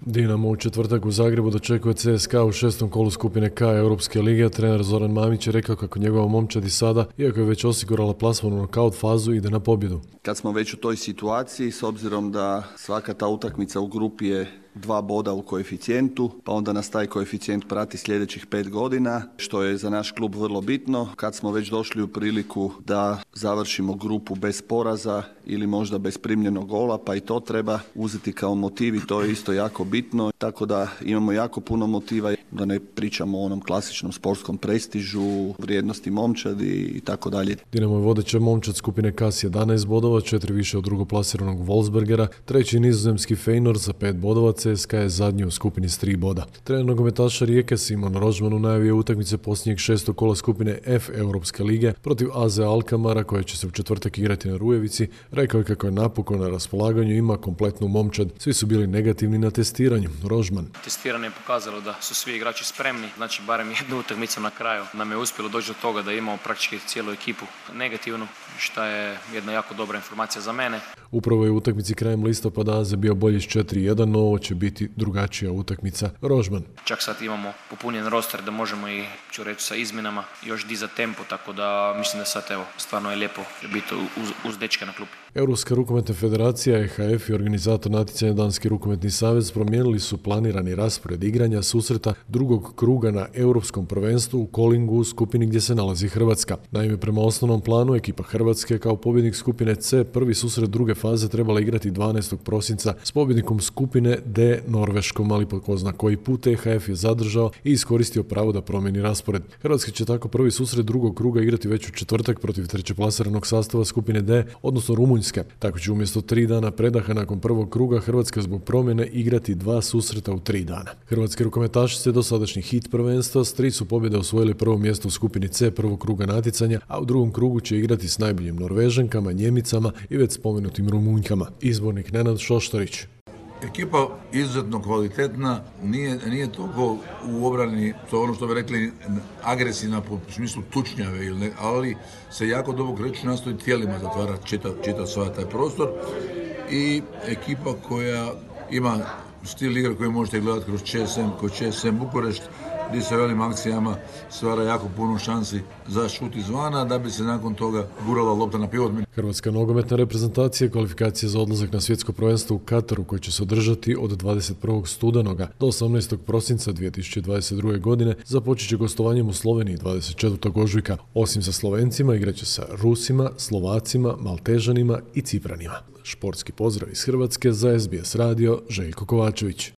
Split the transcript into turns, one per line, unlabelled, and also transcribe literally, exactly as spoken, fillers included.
Dinamo u četvrtak u Zagrebu dočekuje C S K A u šestom kolu skupine K Europske lige. Trener Zoran Mamić je rekao kako njegova momčad i sada, iako je već osigurala plasman u nokaut fazu, ide na pobjedu.
Kad smo već u toj situaciji, s obzirom da svaka ta utakmica u grupi je dva boda u koeficijentu, pa onda nas taj koeficijent prati sljedećih pet godina, što je za naš klub vrlo bitno. Kad smo već došli u priliku da završimo grupu bez poraza ili možda bez primljenog gola, pa i to treba uzeti kao motiv i to je isto jako bitno. Tako da imamo jako puno motiva, da ne pričamo o onom klasičnom sportskom prestižu, vrijednosti momčadi i tako dalje.
Dinamo je vodeća momčad skupine K s jedanaest bodova, četiri više od drugoplasiranog Wolfsbergera, treći nizozemski Feyenoord sa pet bodova, C S K A je zadnji u skupini s tri boda. Trener nogometaša Rijeke Simon Rožman u najavi je utakmice posljednjeg šestog kola skupine F Europske lige protiv A Z Alkamara, koja će se u četvrtak igrati na Rujevici. Rekao je kako je napokon na raspolaganju, ima kompletnu momčad. Svi su bili negativni na testiranju. Rožman.
Testiranje je pokazalo da su svi igrači spremni, znači barem jednu utakmicu na kraju nam je uspjelo doći do toga da imamo praktički cijelu ekipu negativnu, što je jedna jako dobra informacija za mene.
Upravo je u utakmici krajem listopada A Z bio bolji s četiri jedan, no ovo će biti drugačija utakmica. Rožman.
Čak sad imamo popunjen roster da možemo i, ću reći, sa izmjenama još dizati tempo, tako da mislim da sad evo, stvarno je lijepo biti uz, uz dečke na klupi.
Europska rukometna federacija E H F i organizator natjecanja Danski rukometni savez promijenili su planirani raspored igranja susreta drugog kruga na Europskom prvenstvu u Kolingu u skupini gdje se nalazi Hrvatska. Naime, prema osnovnom planu ekipa Hrvatske kao pobjednik skupine C prvi susret druge faze trebala igrati dvanaestog prosinca s pobjednikom skupine D Norveškom, ali po ko zna koji put E H F je zadržao i iskoristio pravo da promijeni raspored. Hrvatska će tako prvi susret drugog kruga igrati već u četvrtak protiv trećeplasiranog sastava skupine D, odnosno Rumunjske. Tako će umjesto tri dana predaha nakon prvog kruga Hrvatska zbog promjene igrati dva susreta u tri dana. Hrvatske rukometašice dosadašnji hit prvenstva s tri su pobjede osvojili prvo mjesto u skupini C prvog kruga natjecanja, a u drugom krugu će igrati s najboljim Norvežankama, Njemicama i već spomenutim Rumunjkama. Izbornik Nenad Šoštarić.
Ekipa izuzetno kvalitetna, nije, nije toliko u obrani, to je ono što bi rekli agresivna po smislu tučnjave, ili ne, ali se jako dobro kreću, nastoji tijelima zatvarati čitav, čitav sva taj prostor i ekipa koja ima stil igre koji možete gledati kroz Č S M, kroz Č S M Bukurešt, gdje se velim akcijama stvara jako puno šansi za šut izvana, da bi se nakon toga gurala lopta na pivot.
Hrvatska nogometna reprezentacija kvalifikacije za odlazak na svjetsko prvenstvo u Kataru, koje će se održati od dvadeset prvog studenoga do osamnaestog prosinca dvije tisuće dvadeset druge. godine, započet će gostovanjem u Sloveniji dvadeset četvrtog ožujka. Osim sa Slovencima, igraće sa Rusima, Slovacima, Maltežanima i Cipranima. Športski pozdrav iz Hrvatske za S B S radio, Željko Kovačević.